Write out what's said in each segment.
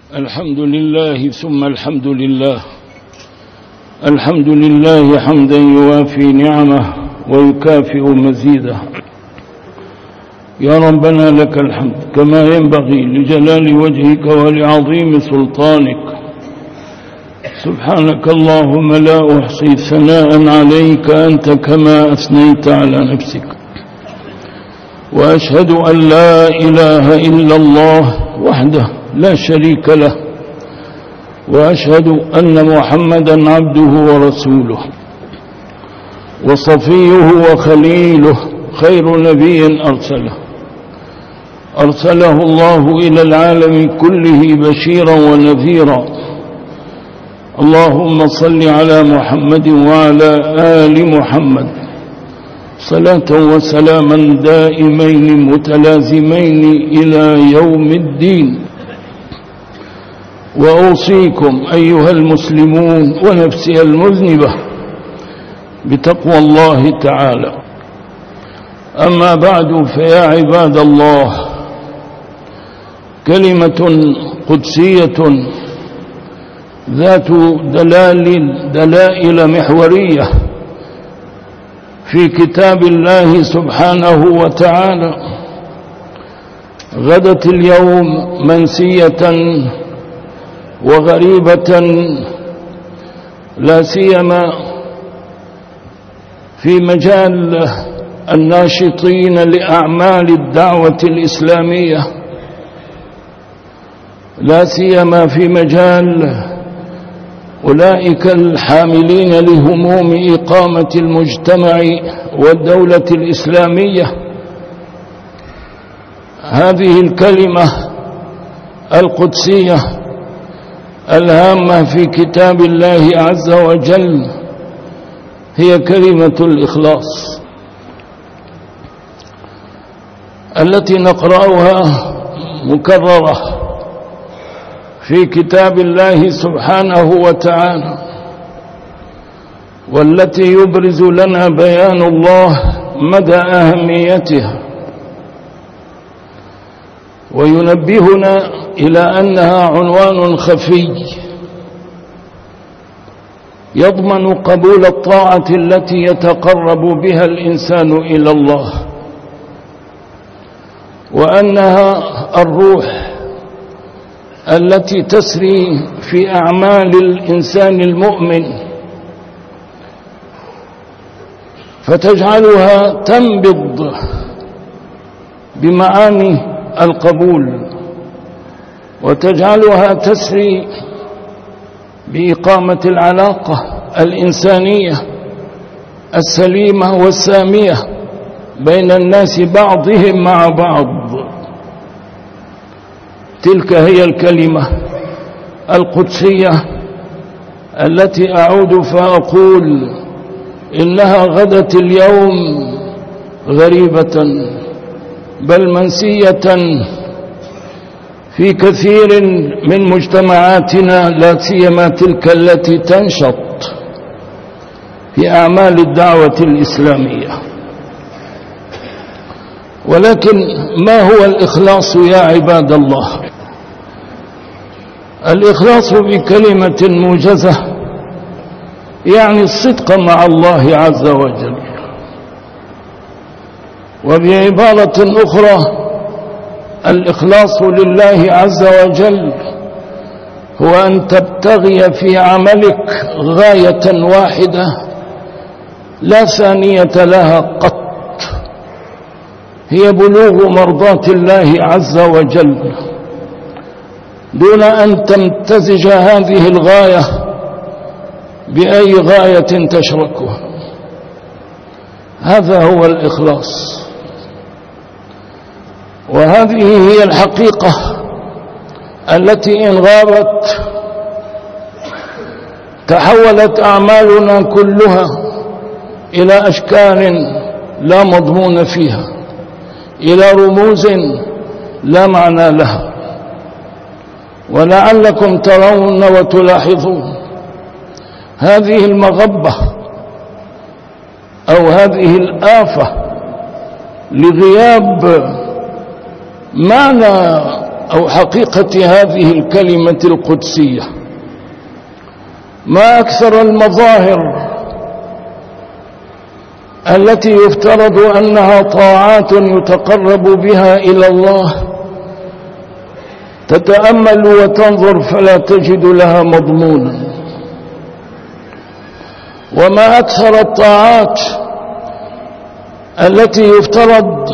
الحمد لله ثم الحمد لله. الحمد لله حمدا يوافي نعمه ويكافئ مزيده. يا ربنا لك الحمد كما ينبغي لجلال وجهك ولعظيم سلطانك. سبحانك اللهم لا أحصي ثناء عليك أنت كما أثنيت على نفسك. وأشهد أن لا إله إلا الله وحده لا شريك له، وأشهد أن محمدا عبده ورسوله وصفيه وخليله، خير نبي أرسله الله إلى العالم كله بشيرا ونذيرا. اللهم صل على محمد وعلى آل محمد صلاة وسلاما دائمين متلازمين إلى يوم الدين. وأوصيكم أيها المسلمون ونفسي المذنبة بتقوى الله تعالى. أما بعد، فيا عباد الله، كلمة قدسية ذات دلائل محورية في كتاب الله سبحانه وتعالى غدت اليوم منسية وغريبة، لا سيما في مجال الناشطين لأعمال الدعوة الإسلامية، لا سيما في مجال أولئك الحاملين لهموم إقامة المجتمع والدولة الإسلامية. هذه الكلمة القدسية الهامة في كتاب الله عز وجل هي كلمة الإخلاص التي نقرأها مكررة في كتاب الله سبحانه وتعالى، والتي يبرز لنا بيان الله مدى أهميتها، وينبهنا إلى أنها عنوان خفي يضمن قبول الطاعة التي يتقرب بها الإنسان إلى الله، وأنها الروح التي تسري في أعمال الإنسان المؤمن فتجعلها تنبض بمعاني القبول، وتجعلها تسري بإقامة العلاقة الإنسانية السليمة والسامية بين الناس بعضهم مع بعض. تلك هي الكلمة القدسية التي أعود فأقول إنها غدت اليوم غريبة بل منسية في كثير من مجتمعاتنا، لا سيما تلك التي تنشط في أعمال الدعوة الإسلامية. ولكن ما هو الإخلاص يا عباد الله؟ الإخلاص بكلمة موجزة يعني الصدق مع الله عز وجل، وبعبارة أخرى الإخلاص لله عز وجل هو أن تبتغي في عملك غاية واحدة لا ثانية لها قط، هي بلوغ مرضاة الله عز وجل، دون أن تمتزج هذه الغاية بأي غاية تشركها. هذا هو الإخلاص، وهذه هي الحقيقة التي إن غابت تحولت أعمالنا كلها إلى أشكال لا مضمون فيها، إلى رموز لا معنى لها. ولعلكم ترون وتلاحظون هذه المغبة أو هذه الآفة لغياب معنى أو حقيقة هذه الكلمة القدسية. ما أكثر المظاهر التي يفترض أنها طاعات يتقرب بها إلى الله، تتأمل وتنظر فلا تجد لها مضمونا. وما أكثر الطاعات التي يفترض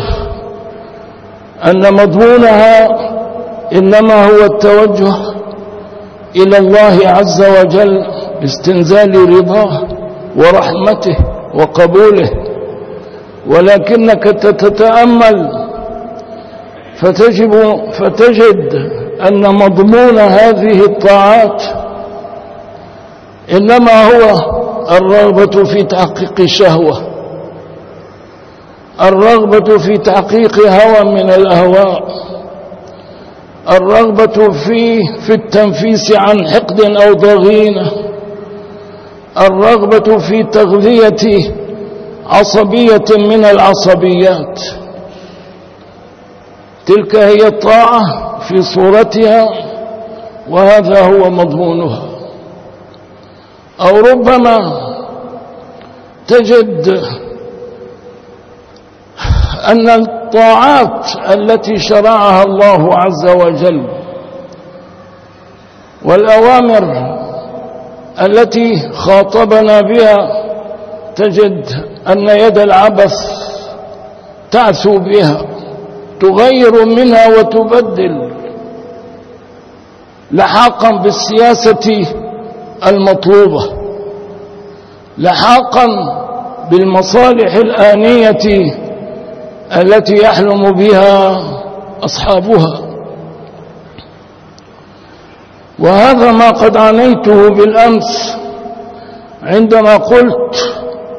أن مضمونها إنما هو التوجه إلى الله عز وجل باستنزال رضاه ورحمته وقبوله، ولكنك تتأمل فتجد أن مضمون هذه الطاعات إنما هو الرغبة في تحقيق الشهوة، الرغبة في تحقيق هوى من الأهواء، الرغبة في التنفيس عن حقد أو ضغينة، الرغبة في تغذية عصبية من العصبيات. تلك هي الطاعة في صورتها، وهذا هو مضمونها. أو ربما تجد أن الطاعات التي شرعها الله عز وجل والأوامر التي خاطبنا بها، تجد أن يد العبث تعثو بها، تغير منها وتبدل لحاقا بالسياسة المطلوبة، لحاقا بالمصالح الآنية التي يحلم بها أصحابها. وهذا ما قد عانيته بالأمس عندما قلت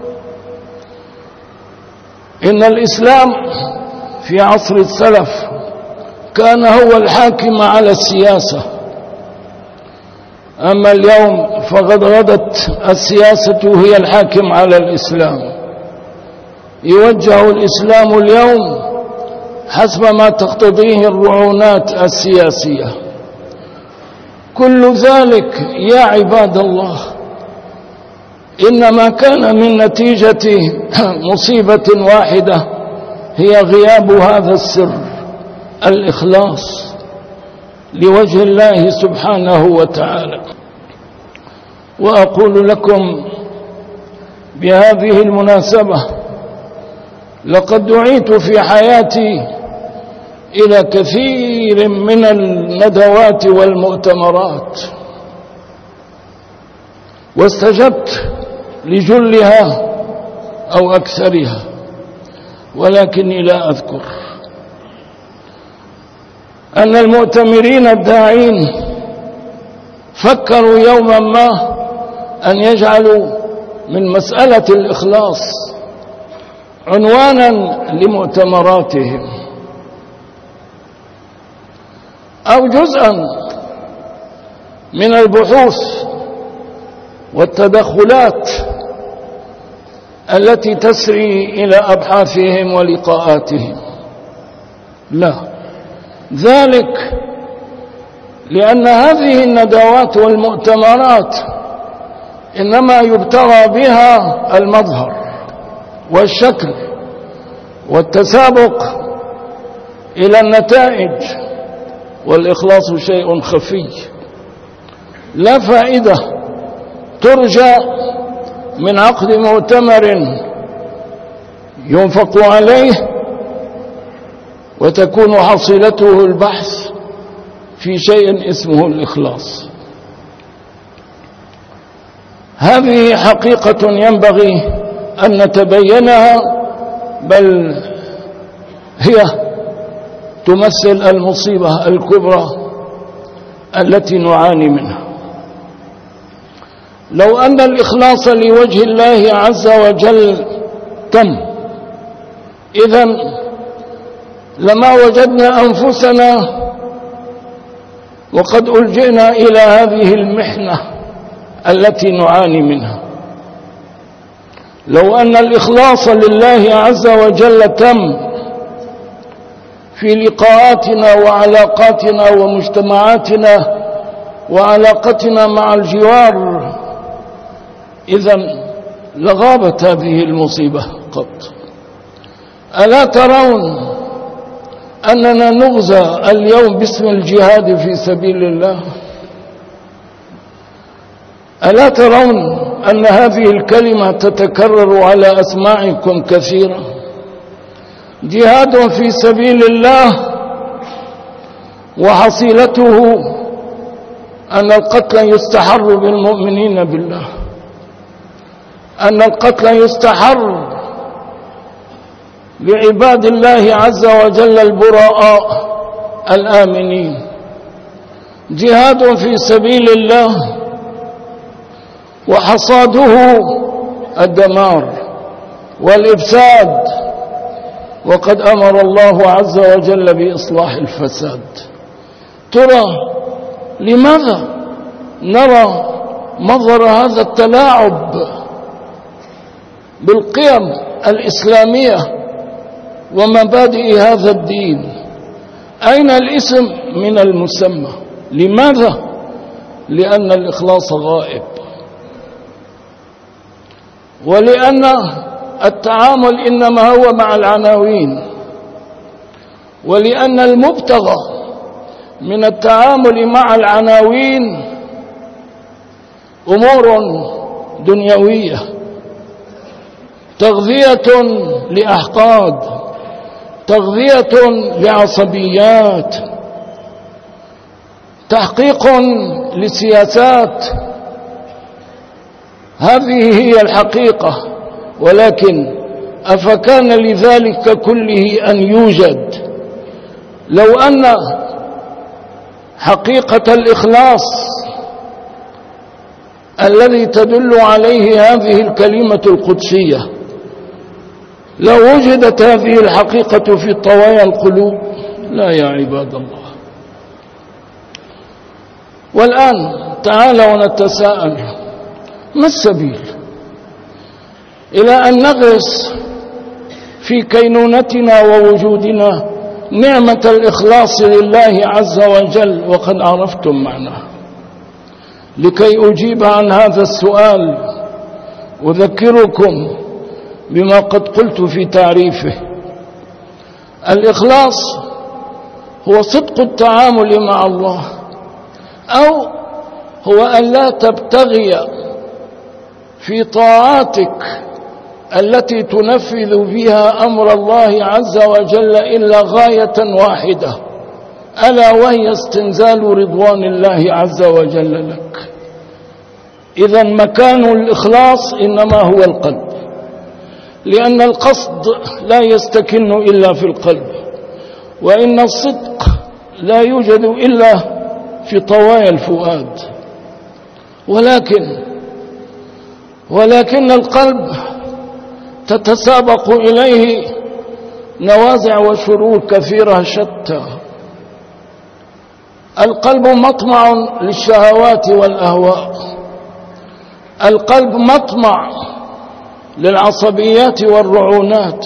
إن الإسلام في عصر السلف كان هو الحاكم على السياسة، أما اليوم فقد غدت السياسة هي الحاكم على الإسلام. يوجه الإسلام اليوم حسب ما تقتضيه الرعونات السياسية. كل ذلك يا عباد الله إنما كان من نتيجة مصيبة واحدة، هي غياب هذا السر، الإخلاص لوجه الله سبحانه وتعالى. وأقول لكم بهذه المناسبة، لقد دعيت في حياتي إلى كثير من الندوات والمؤتمرات، واستجبت لجلها أو أكثرها، ولكني لا أذكر أن المؤتمرين الداعين فكروا يوما ما أن يجعلوا من مسألة الإخلاص عنوانا لمؤتمراتهم، أو جزءا من البحوث والتدخلات التي تسري إلى أبحاثهم ولقاءاتهم. لا، ذلك لأن هذه الندوات والمؤتمرات إنما يبتغى بها المظهر والشكل والتسابق إلى النتائج، والإخلاص شيء خفي لا فائدة ترجى من عقد مؤتمر ينفق عليه وتكون حصيلته البحث في شيء اسمه الإخلاص. هذه حقيقة ينبغي أن نتبينها، بل هي تمثل المصيبة الكبرى التي نعاني منها. لو أن الإخلاص لوجه الله عز وجل تم، إذن لما وجدنا أنفسنا وقد ألجئنا إلى هذه المحنة التي نعاني منها. لو أن الإخلاص لله عز وجل تم، في لقاءاتنا وعلاقاتنا ومجتمعاتنا وعلاقتنا مع الجوار، إذن لغابت هذه المصيبة قط. ألا ترون أننا نغزى اليوم باسم الجهاد في سبيل الله؟ ألا ترون أن هذه الكلمة تتكرر على أسماعكم كثيرا؟ جهاد في سبيل الله وحصيلته أن القتل يستحر بالمؤمنين بالله، أن القتل يستحر لعباد الله عز وجل البراء الآمنين. جهاد في سبيل الله وحصاده الدمار والإفساد، وقد أمر الله عز وجل بإصلاح الفساد. ترى لماذا نرى مظهر هذا التلاعب بالقيم الإسلامية ومبادئ هذا الدين؟ أين الاسم من المسمى؟ لماذا؟ لأن الإخلاص غائب، ولأن التعامل إنما هو مع العناوين، ولأن المبتغى من التعامل مع العناوين أمور دنيوية، تغذية لأحقاد، تغذية لعصبيات، تحقيق لسياسات. هذه هي الحقيقة. ولكن أفكان لذلك كله أن يوجد؟ لو أن حقيقة الإخلاص الذي تدل عليه هذه الكلمة القدسية، لو وجدت هذه الحقيقة في طوايا القلوب، لا يا عباد الله. والآن تعالوا نتساءل: ما السبيل إلى أن نغرس في كينونتنا ووجودنا نعمة الإخلاص لله عز وجل وقد عرفتم معناه؟ لكي أجيب عن هذا السؤال أذكركم بما قد قلت في تعريفه. الإخلاص هو صدق التعامل مع الله، أو هو أن لا تبتغي في طاعاتك التي تنفذ بها أمر الله عز وجل إلا غاية واحدة، ألا وهي استنزال رضوان الله عز وجل لك. إذن مكان الإخلاص إنما هو القلب، لأن القصد لا يستكن إلا في القلب، وإن الصدق لا يوجد إلا في طوايا الفؤاد. ولكن القلب تتسابق إليه نوازع وشرور كثيرة شتى. القلب مطمع للشهوات والأهواء، القلب مطمع للعصبيات والرعونات،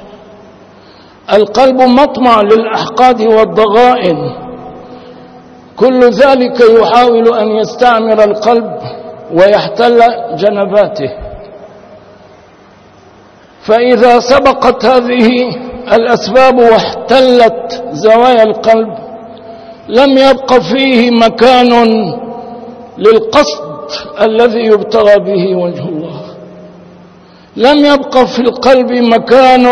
القلب مطمع للأحقاد والضغائن. كل ذلك يحاول أن يستعمر القلب ويحتل جنباته. فإذا سبقت هذه الأسباب واحتلت زوايا القلب، لم يبق فيه مكان للقصد الذي يبتغى به وجه الله، لم يبق في القلب مكان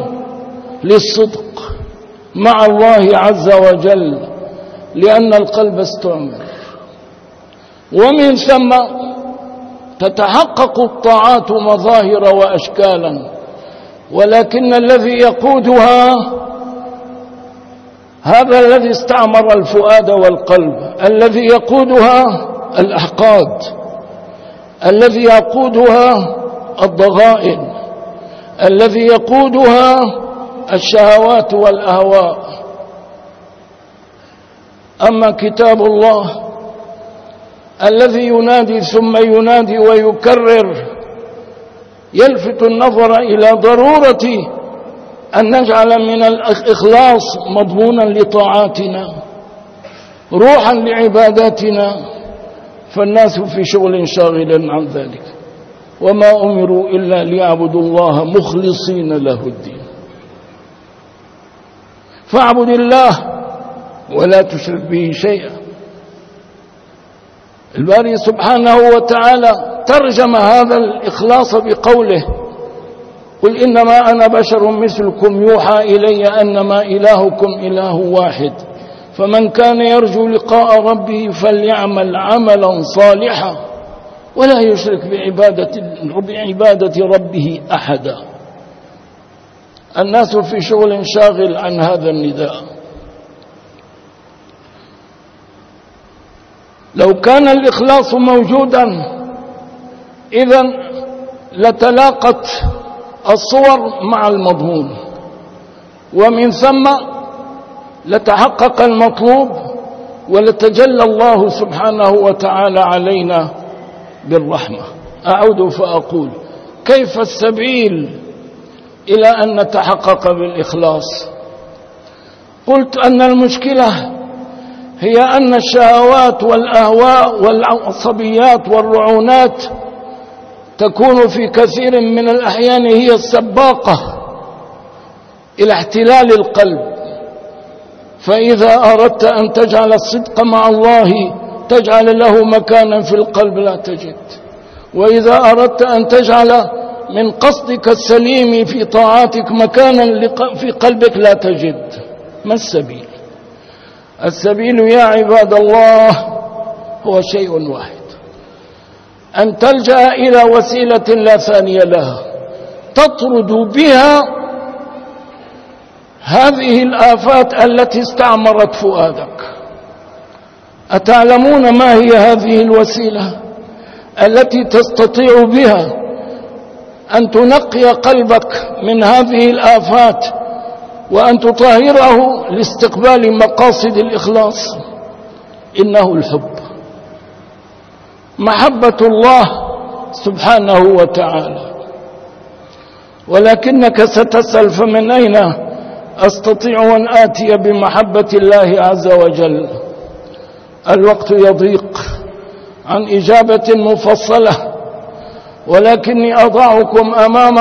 للصدق مع الله عز وجل، لأن القلب استعمر. ومن ثم تتحقق الطاعات مظاهر وأشكالا، ولكن الذي يقودها هذا الذي استعمر الفؤاد والقلب، الذي يقودها الأحقاد، الذي يقودها الضغائن، الذي يقودها الشهوات والأهواء. أما كتاب الله الذي ينادي ثم ينادي ويكرر، يلفت النظر إلى ضرورة أن نجعل من الإخلاص مضمونا لطاعاتنا، روحا لعباداتنا، فالناس في شغل شاغل عن ذلك، وما أمروا إلا ليعبدوا الله مخلصين له الدين. فاعبد الله ولا تشرك به شيئا. الباري سبحانه وتعالى ترجم هذا الإخلاص بقوله: قل إنما أنا بشر مثلكم يوحى إلي أنما إلهكم إله واحد فمن كان يرجو لقاء ربه فليعمل عملا صالحا ولا يشرك بعبادة ربه أحدا. الناس في شغل شاغل عن هذا النداء. لو كان الإخلاص موجودا إذن لتلاقت الصور مع المضمون، ومن ثم لتحقق المطلوب، ولتجلى الله سبحانه وتعالى علينا بالرحمة. أعود فأقول: كيف السبيل إلى أن نتحقق بالإخلاص؟ قلت أن المشكلة هي أن الشهوات والأهواء والعصبيات والرعونات تكون في كثير من الأحيان هي السباقة إلى احتلال القلب. فإذا أردت أن تجعل الصدق مع الله تجعل له مكانا في القلب لا تجد، وإذا أردت أن تجعل من قصدك السليم في طاعاتك مكانا في قلبك لا تجد. ما السبيل؟ السبيل يا عباد الله هو شيء واحد: أن تلجأ إلى وسيلة لا ثانية لها تطرد بها هذه الآفات التي استعمرت فؤادك. أتعلمون ما هي هذه الوسيلة التي تستطيع بها أن تنقي قلبك من هذه الآفات وأن تطهره لاستقبال مقاصد الإخلاص؟ إنه الحب، محبة الله سبحانه وتعالى. ولكنك ستسأل: فمن أين أستطيع أن آتي بمحبة الله عز وجل؟ الوقت يضيق عن إجابة مفصلة، ولكني أضعكم أمام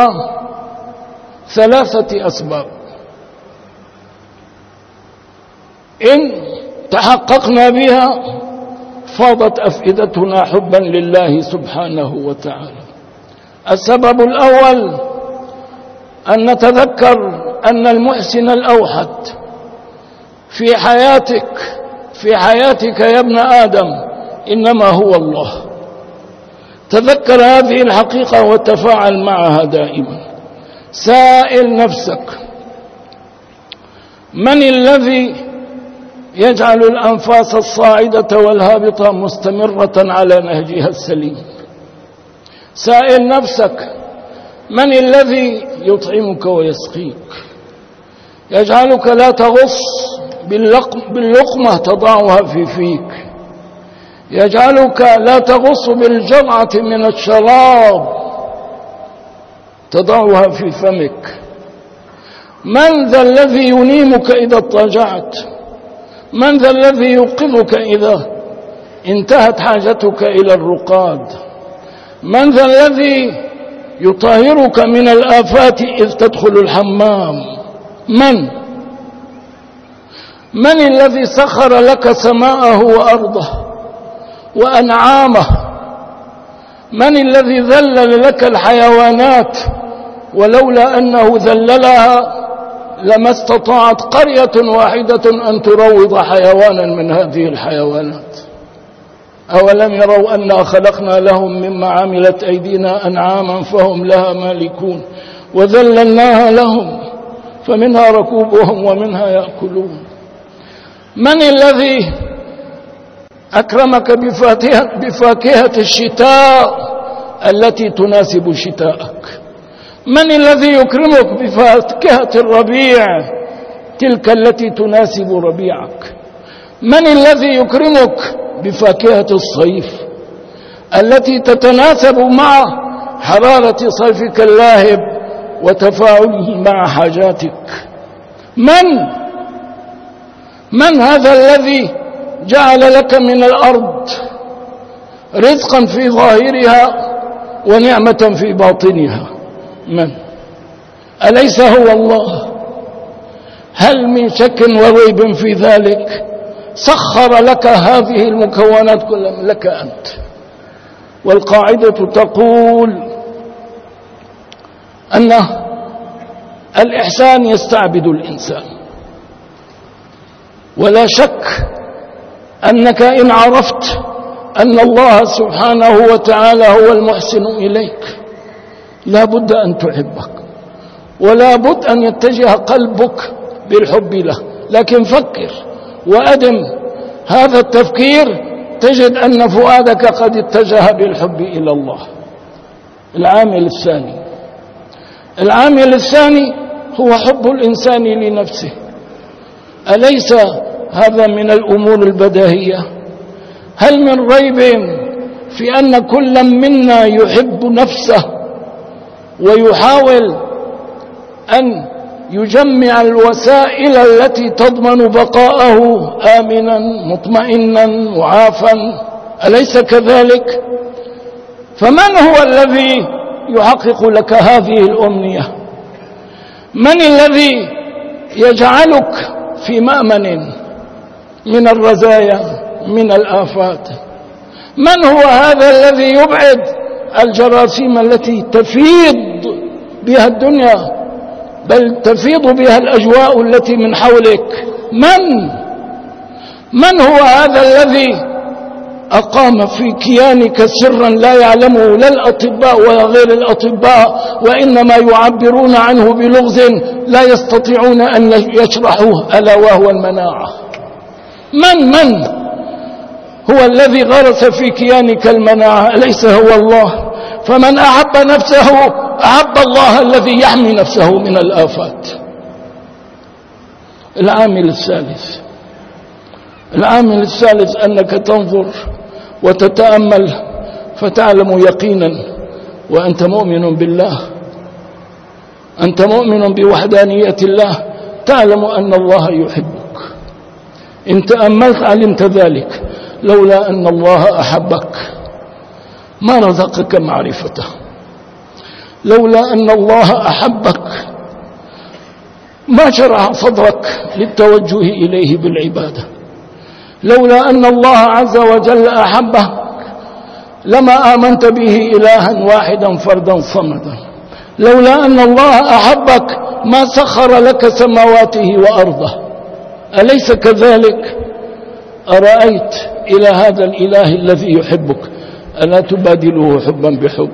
3 أسباب إن تحققنا بها فاضت أفئدتنا حبا لله سبحانه وتعالى. السبب الأول أن نتذكر أن المحسن الأوحد في حياتك يا ابن آدم إنما هو الله. تذكر هذه الحقيقة وتفاعل معها دائما. سائل نفسك: من الذي يجعل الأنفاس الصاعدة والهابطة مستمرة على نهجها السليم؟ سائل نفسك: من الذي يطعمك ويسقيك، يجعلك لا تغص باللقمة تضعها في فيك، يجعلك لا تغص بالجرعة من الشراب تضعها في فمك؟ من ذا الذي ينيمك إذا اضطجعت؟ من ذا الذي يوقظك إذا انتهت حاجتك إلى الرقاد؟ من ذا الذي يطهرك من الآفات إذ تدخل الحمام؟ من الذي سخر لك سماءه وأرضه وأنعامه؟ من الذي ذلل لك الحيوانات ولولا أنه ذللها لما استطاعت قرية واحدة أن تروض حيوانا من هذه الحيوانات؟ أولم يروا أنا خلقنا لهم مما عملت أيدينا أنعاما فهم لها مالكون وذللناها لهم فمنها ركوبهم ومنها يأكلون. من الذي أكرمك بفاكهة الشتاء التي تناسب شتاءك؟ من الذي يكرمك بفاكهة الربيع تلك التي تناسب ربيعك؟ من الذي يكرمك بفاكهة الصيف التي تتناسب مع حرارة صيفك اللاهب وتفاعله مع حاجاتك. من هذا الذي جعل لك من الأرض رزقا في ظاهرها ونعمة في باطنها؟ من؟ أليس هو الله؟ هل من شك وريب في ذلك؟ سخر لك هذه المكونات كلها لك أنت. والقاعدة تقول أن الإحسان يستعبد الإنسان، ولا شك أنك إن عرفت أن الله سبحانه وتعالى هو المحسن إليك لا بد أن تحبك، ولا بد أن يتجه قلبك بالحب له. لكن فكر وأدم هذا التفكير تجد أن فؤادك قد اتجه بالحب إلى الله. العامل الثاني هو حب الإنسان لنفسه. أليس هذا من الأمور البديهية؟ هل من ريب في أن كل منا يحب نفسه ويحاول أن يجمع الوسائل التي تضمن بقاءه آمنا مطمئنا معافا؟ أليس كذلك؟ فمن هو الذي يحقق لك هذه الأمنية؟ من الذي يجعلك في مأمن من الرزايا من الآفات؟ من هو هذا الذي يبعد الجراثيم التي تفيض بها الدنيا بل تفيض بها الأجواء التي من حولك؟ من هو هذا الذي أقام في كيانك سرا لا يعلمه لا الأطباء ولا غير الأطباء، وإنما يعبرون عنه بلغز لا يستطيعون أن يشرحوه، ألا وهو المناعة. من هو الذي غرس في كيانك المناعة؟ أليس هو الله؟ فمن أحب نفسه أحب الله الذي يحمي نفسه من الآفات. العامل الثالث أنك تنظر وتتأمل فتعلم يقينا وأنت مؤمن بالله، أنت مؤمن بوحدانية الله، تعلم أن الله يحبك. إن تأملت علمت ذلك. لولا أن الله أحبك ما رزقك معرفته، لولا أن الله أحبك ما شرح صدرك للتوجه إليه بالعبادة، لولا أن الله عز وجل أحبه لما آمنت به إلها واحدا فردا صمدا، لولا أن الله أحبك ما سخر لك سماواته وأرضه. أليس كذلك؟ أرأيت إلى هذا الإله الذي يحبك ألا تبادله حبا بحب؟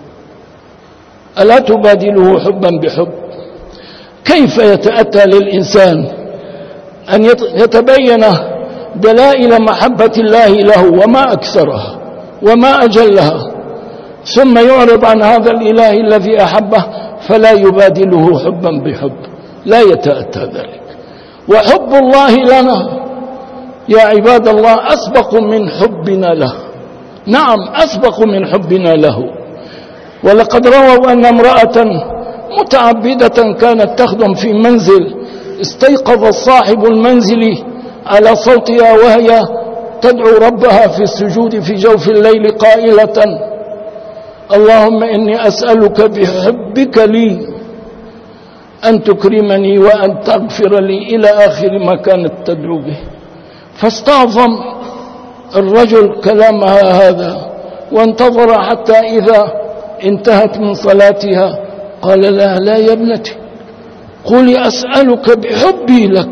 ألا تبادله حبا بحب؟ كيف يتأتى للإنسان أن يتبين دلائل محبة الله له وما أكثرها وما أجلها، ثم يعرض عن هذا الإله الذي أحبه فلا يبادله حبا بحب؟ لا يتأتى ذلك. وحب الله لنا يا عباد الله أسبق من حبنا له. نعم أسبق من حبنا له. ولقد رووا أن امرأة متعبدة كانت تخدم في منزل استيقظ صاحب المنزل على صوتها وهي تدعو ربها في السجود في جوف الليل قائلة: اللهم إني أسألك بحبك لي أن تكرمني وأن تغفر لي، إلى آخر ما كانت تدعو به. فاستعظم الرجل كلامها هذا وانتظر حتى إذا انتهت من صلاتها قال لها: لا يا ابنتي، قولي أسألك بحبي لك،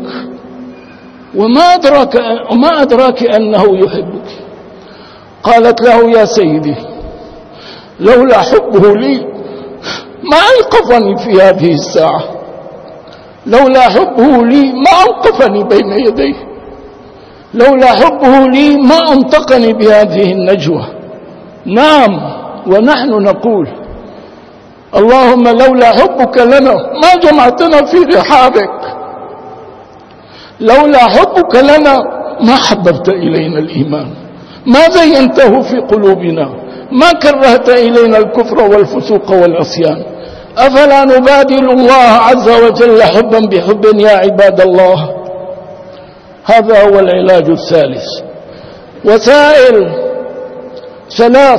وما أدراك أنه يحبك. قالت له: يا سيدي، لولا حبه لي ما أيقظني في هذه الساعة، لولا حبه لي ما أوقفني بين يديه، لولا حبه لي ما أنطقني بهذه النجوى. نعم، ونحن نقول: اللهم لولا حبك لنا ما جمعتنا في رحابك، لولا حبك لنا ما حببت إلينا الإيمان، ما زينته في قلوبنا، ما كرهت إلينا الكفر والفسوق والعصيان. أفلا نبادل الله عز وجل حبا بحب يا عباد الله؟ هذا هو العلاج الثالث. وسائل ثلاث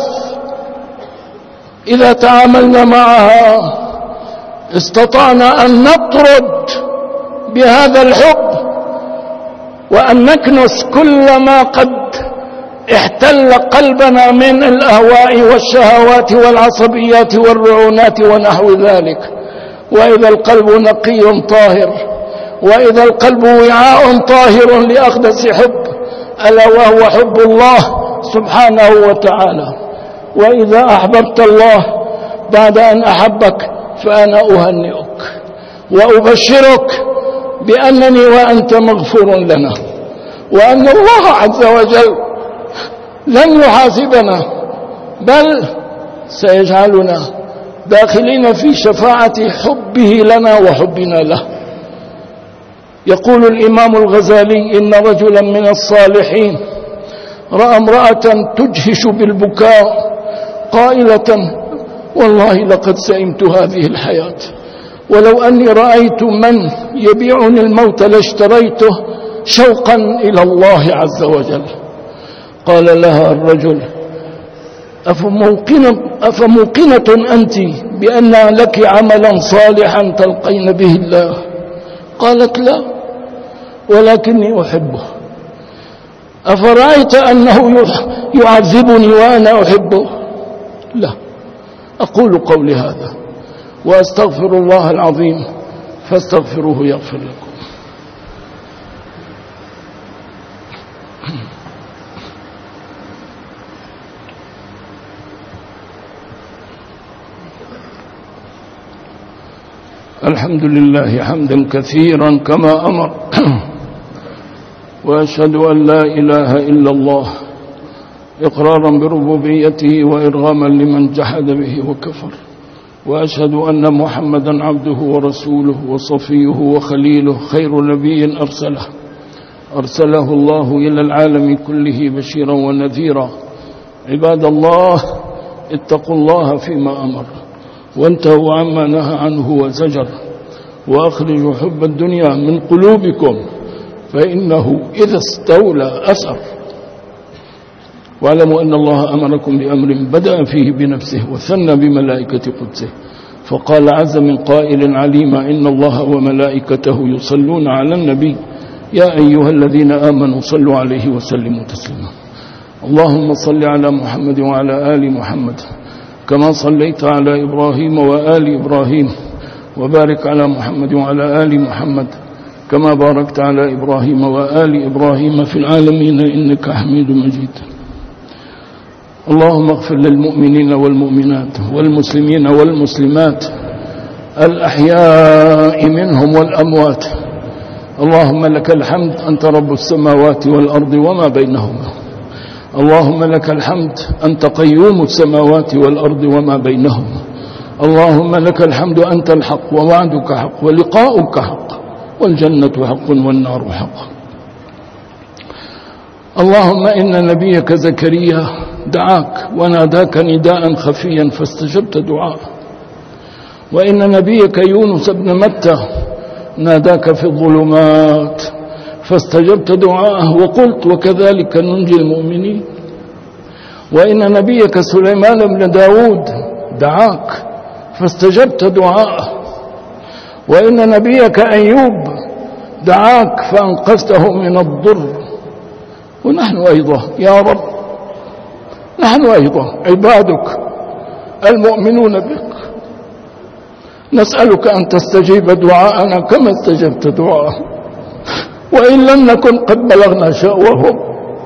إذا تعاملنا معها استطعنا أن نطرد بهذا الحب وأن نكنس كل ما قد احتل قلبنا من الأهواء والشهوات والعصبيات والرعونات ونحو ذلك. وإذا القلب نقي طاهر، وإذا القلب وعاء طاهر لأقدس حب ألا وهو حب الله سبحانه وتعالى. وإذا أحببت الله بعد أن أحبك فأنا أهنئك وأبشرك بأنني وأنت مغفور لنا، وأن الله عز وجل لن يحاسبنا بل سيجعلنا داخلين في شفاعة حبه لنا وحبنا له. يقول الإمام الغزالي: إن رجلا من الصالحين رأى امرأة تجهش بالبكاء قائلة: والله لقد سئمت هذه الحياة، ولو أني رأيت من يبيعني الموت لاشتريته شوقا إلى الله عز وجل. قال لها الرجل: أفموقنة أنت بأن لك عملا صالحا تلقين به الله؟ قالت: لا، ولكني أحبه. أفرأيت أنه يعذبني وأنا أحبه؟ لا. أقول قولي هذا وأستغفر الله العظيم فاستغفروه يغفر لكم. الحمد لله حمدا كثيرا كما أمر، وأشهد أن لا إله إلا الله إقرارا بربوبيته وإرغاما لمن جحد به وكفر، وأشهد أن محمدا عبده ورسوله وصفيه وخليله خير نبي أرسله الله إلى العالم كله بشيرا ونذيرا. عباد الله، اتقوا الله فيما أمر وانتهوا عما نهى عنه وزجر، وأخرجوا حب الدنيا من قلوبكم فإنه إذا استولى أثر. واعلموا أن الله أمركم بأمر بدأ فيه بنفسه وثنى بملائكة قدسه، فقال عز من قائل عليما: إن الله وملائكته يصلون على النبي يا أيها الذين آمنوا صلوا عليه وسلموا تسليما. اللهم صل على محمد وعلى آل محمد كما صليت على إبراهيم وآل إبراهيم، وبارك على محمد وعلى آل محمد كما باركت على إبراهيم وآل إبراهيم في العالمين إنك حميد مجيد. اللهم اغفر للمؤمنين والمؤمنات والمسلمين والمسلمات الأحياء منهم والأموات. اللهم لك الحمد أنت رب السماوات والأرض وما بينهما. اللهم لك الحمد أنت قيوم السماوات والأرض وما بينهما. اللهم لك الحمد أنت الحق ووعدك حق ولقاؤك حق والجنة حق والنار حق. اللهم إن نبيك زكريا دعاك وناداك نداء خفيا فاستجبت دعاءه، وإن نبيك يونس بن متى ناداك في الظلمات فاستجبت دعاءه وقلت: وكذلك ننجي المؤمنين. وإن نبيك سليمان بن داود دعاك فاستجبت دعاءه، وإن نبيك أيوب دعاك فأنقذته من الضر. ونحن أيضا يا رب، نحن أيضا عبادك المؤمنون بك نسألك أن تستجيب دعاءنا كما استجبت دعاءه، وإن لم نكن قد بلغنا شأوهم،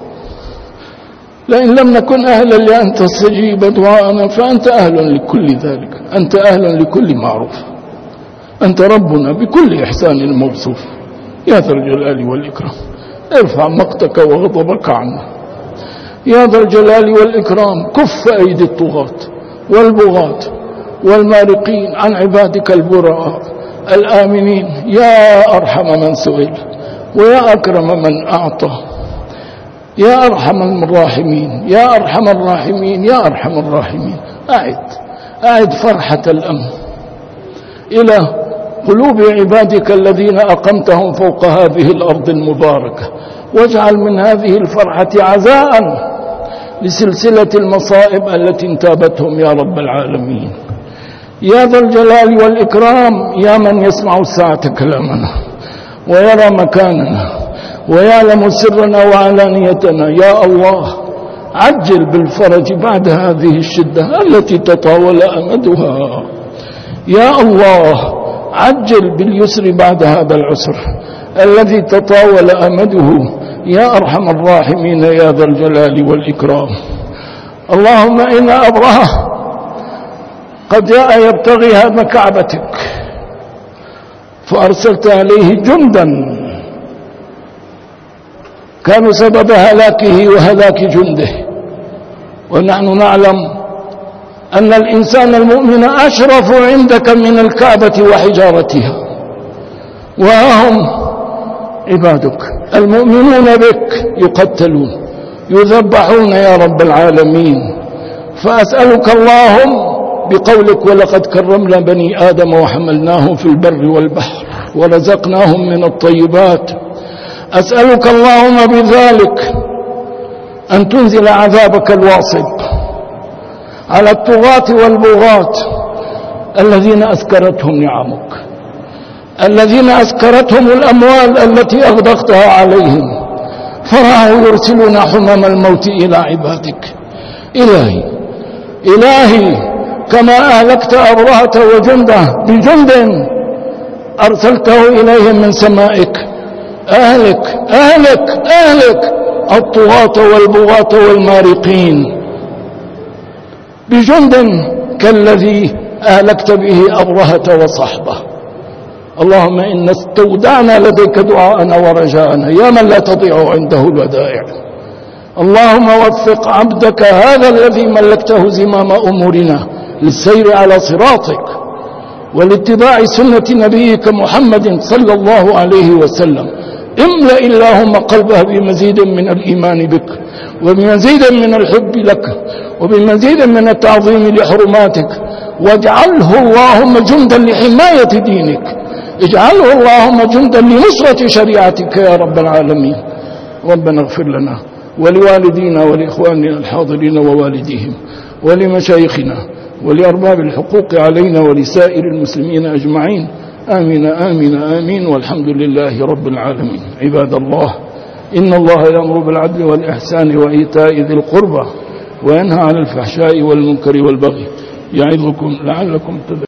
لئن لم نكن أهلا لأن تستجيب دعاءنا فأنت أهل لكل ذلك، أنت أهل لكل معروف، أنت ربنا بكل إحسان الموصوف يا ذا الجلال والإكرام. ارفع مقتك وغضبك عنا يا ذا الجلال والإكرام. كف أيدي الطغاة والبغاة والمارقين عن عبادك البراء الآمنين يا أرحم من سئل ويا أكرم من أعطى يا أرحم الراحمين يا أرحم الراحمين يا أرحم الراحمين. أعد فرحة الأمن إلى قلوب عبادك الذين أقمتهم فوق هذه الأرض المباركة، واجعل من هذه الفرحة عزاء لسلسلة المصائب التي انتابتهم يا رب العالمين. يا ذا الجلال والإكرام، يا من يسمع الساعة كلامنا ويرى مكاننا ويعلم سرنا وعلانيتنا، يا الله عجل بالفرج بعد هذه الشدة التي تطاول أمدها. يا الله عجل باليسر بعد هذا العسر الذي تطاول أمده، يا أرحم الراحمين يا ذا الجلال والإكرام. اللهم إن أبرهة قد جاء يبتغي هدم كعبتك فأرسلت عليه جندا كانوا سبب هلاكه وهلاك جنده، ونحن نعلم أن الإنسان المؤمن أشرف عندك من الكعبة وحجارتها، وهم عبادك المؤمنون بك يقتلون يذبحون يا رب العالمين. فأسألك اللهم بقولك ولقد كرمنا بني آدم وحملناهم في البر والبحر ورزقناهم من الطيبات، أسألك اللهم بذلك أن تنزل عذابك الواصب على الطغاة والبغاة الذين أسكرتهم نعمك، الذين أسكرتهم الأموال التي أغدقتها عليهم، فرعوا يرسلون حمم الموت إلى عبادك. إلهي كما أهلكت أبرهة وجنده بجند أرسلته إليهم من سمائك، أهلك الطغاة والبغاة والمارقين بجند كالذي أهلكت به أبرهة وصحبه. اللهم إن استودعنا لديك دعاءنا ورجاءنا يا من لا تضيع عنده الودائع. اللهم وفق عبدك هذا الذي ملكته زمام أمورنا للسير على صراطك والاتباع سنة نبيك محمد صلى الله عليه وسلم. املأ اللهم قلبه بمزيد من الإيمان بك وبمزيد من الحب لك وبمزيد من التعظيم لحرماتك، واجعله اللهم جندا لحماية دينك، اجعله اللهم جندا لنصرة شريعتك يا رب العالمين. ربنا اغفر لنا ولوالدينا ولإخواننا الحاضرين ووالديهم ولمشايخنا ولأرباب الحقوق علينا ولسائر المسلمين أجمعين. آمين آمين آمين، والحمد لله رب العالمين. عباد الله، إن الله يأمر بالعدل والإحسان وإيتاء ذي القربى وينهى عن الفحشاء والمنكر والبغي يعظكم لعلكم تذكرون.